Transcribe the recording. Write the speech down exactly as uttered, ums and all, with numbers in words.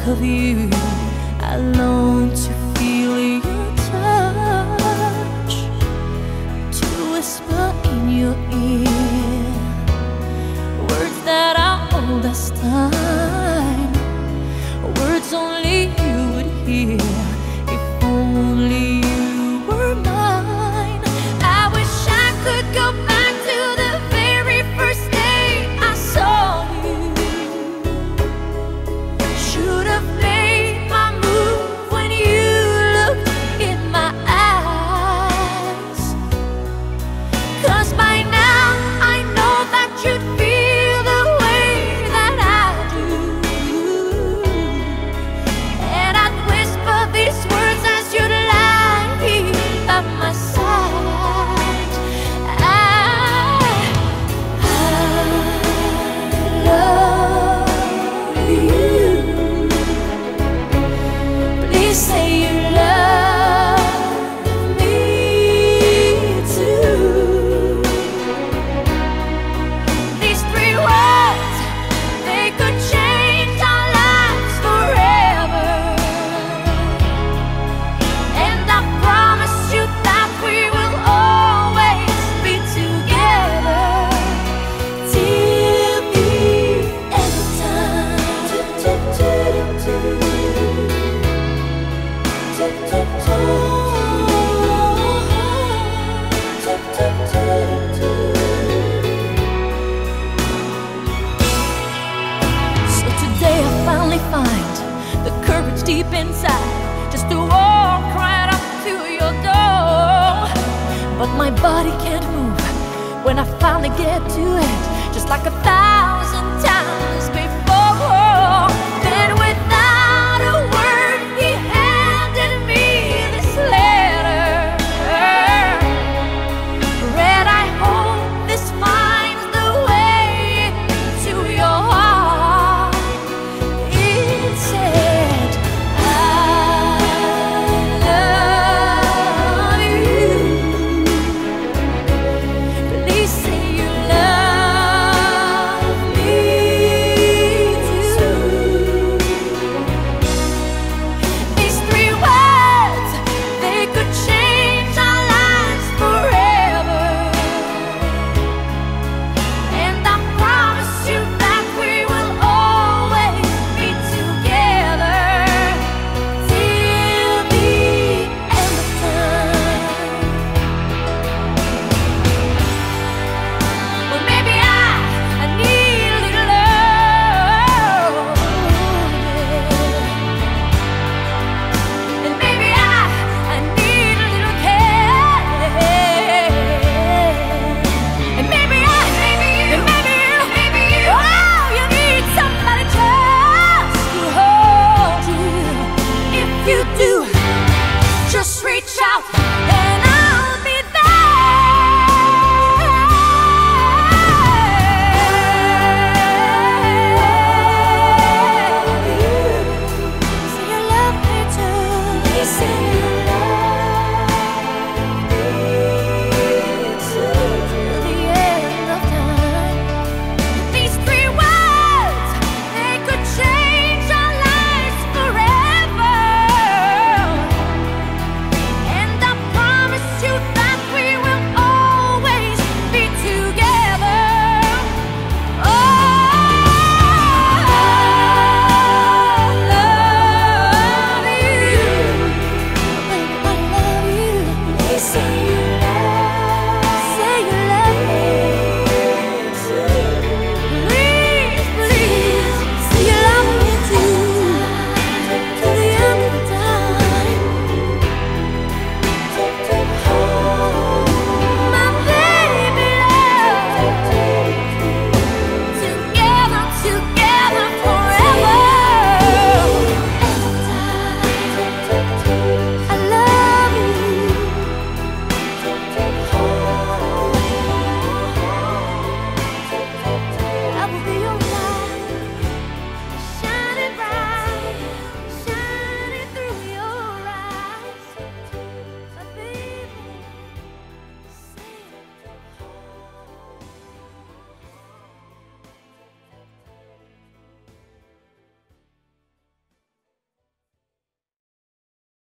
of you. I long to feel your touch, to whisper in your ear words that are old as time, words only you would hear if only you were mine. I wish I could go back to the very first day I saw you. Should have made my move when you looked in my eyes, 'cause by now I know that you'd feel the way that I do, and I'd whisper these words as you'd lie here by my side. I, I love you. Please say you love me too. These three words, they could change our lives forever, and I promise you that we will always be together till the end of time. So today I finally find the courage deep inside just to walk right up to your door. But my body can't move when I finally get to it.